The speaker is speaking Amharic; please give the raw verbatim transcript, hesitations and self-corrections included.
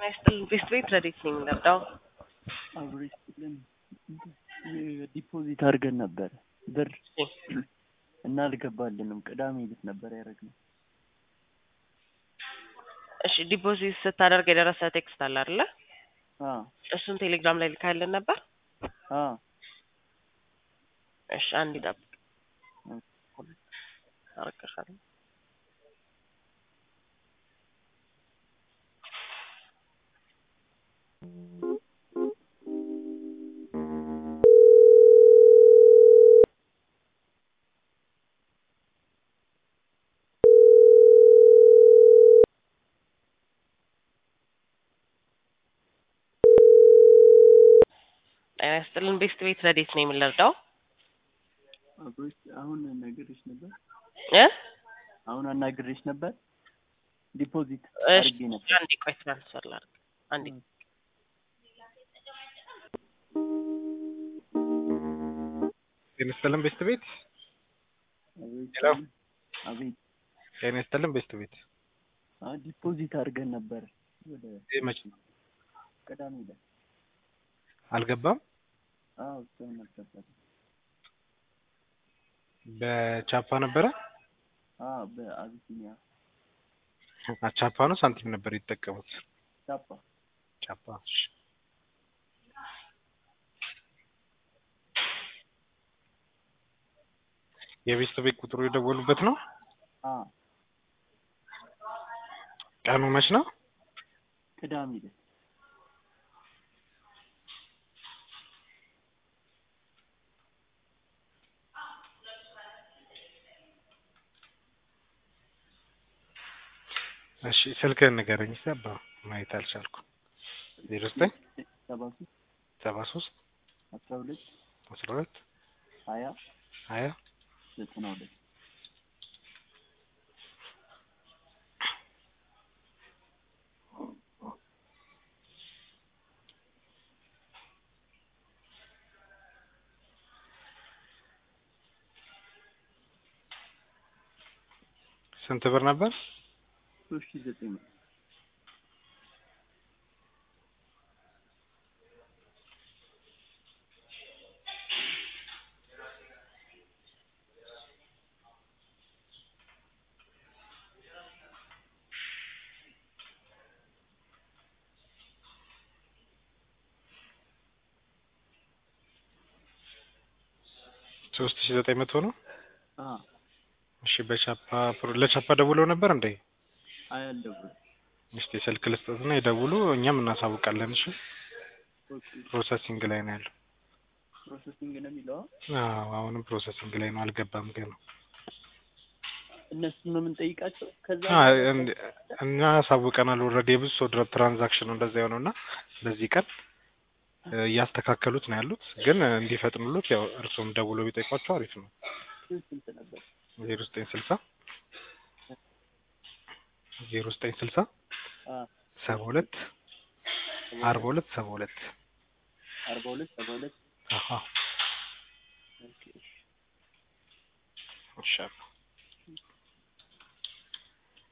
ናይስጥል ቤስት ቤት ረዲት ነኝ ለዳው አብሬስልን ዲፖዚት አድርገን ነበር ብር እና አልገባልንም። ቅዳሜ ዕለት ነበር ያደረግነው። እሺ ዲፖዚት ስታደርግ የደረሰ ቴክስት አለ አይደል? አዎ እሱን ቴሌግራም ላይ ልካልን ነበር። አዎ እሺ አንድ ዳብ አረከሻለሁ። ናይስጥልን ቤስት ቤት ረዲት ነኝ ለዳው አብሬስ አሁን አናግሬሽ ነበር እ አሁን አናግሬሽ ነበር ዲፖዚት እሺ አድርጌ ነበር። አንዴ ቆይ ትራንስፈር ላድርግ አንዴ የነስተለም ቤስት ቤት ሄሎ አቤት የነስተለም ቤስት ቤት አ ዲፖዚት አድርገን ነበር ወደ የመች ቅዳሜ ዕለት አልገባም። አዎ እስካሁን አልገባም። በቻፓ ነበረ። አዎ በአቢሲኒያ ቻፓ ነው ሳንቲም ነበር የተጠቀሙት። ቻፓ ቻፓ እሺ የቤስት ቤት ቁጥሩ የደወሉበት ነው። አዎ ቀኑ መች ነው? ቅዳሜ ዕለት እሺ ስልክህን ንገረኝ። ሰባ ማየት አልቻልኩም። ዜሮ ዘጠኝ ሰባ ሶስት ሰባ ሶስት አስራ ሁለት አስራ ሁለት ሀያ ሀያ ዘጠና ሁለት ስንት ብር ነበር? ሶስት ሺህ ዘጠኝ መቶ ሶስት ሺህ ዘጠኝ መቶ ነው። አዎ እሺ በቻፓ ለቻፓ ደውለው ነበር እንዴ? አያልደውል እስቲ ስልክ ልስጥና ይደውሉ፣ እኛም እናሳውቃለን። እሺ ኦኬ ፕሮሰሲንግ ላይ ነው ያለው። ፕሮሰሲንግ ነው የሚለው። አዎ አሁንም ፕሮሰሲንግ ላይ ነው፣ አልገባም ገና። እነሱ ነው የምንጠይቃቸው። ከዛ አዎ እና ሳውቀናል። ኦልሬዲ ብዙ ሶድራ ትራንዛክሽኑ እንደዛ የሆነውና በዚህ ቀን እያስተካከሉት ነው ያሉት፣ ግን እንዲፈጥኑሉት ያው እርሱም ደውሎ ቢጠይቋቸው አሪፍ ነው። ስንት ነበር? ዜሮ ዘጠኝ ስልሳ ዜሮ ዘጠኝ ስልሳ አ ሰባ ሁለት አርባ ሁለት ሰባ ሁለት አርባ ሁለት ሰባ ሁለት አሃ ኦኬ እሺ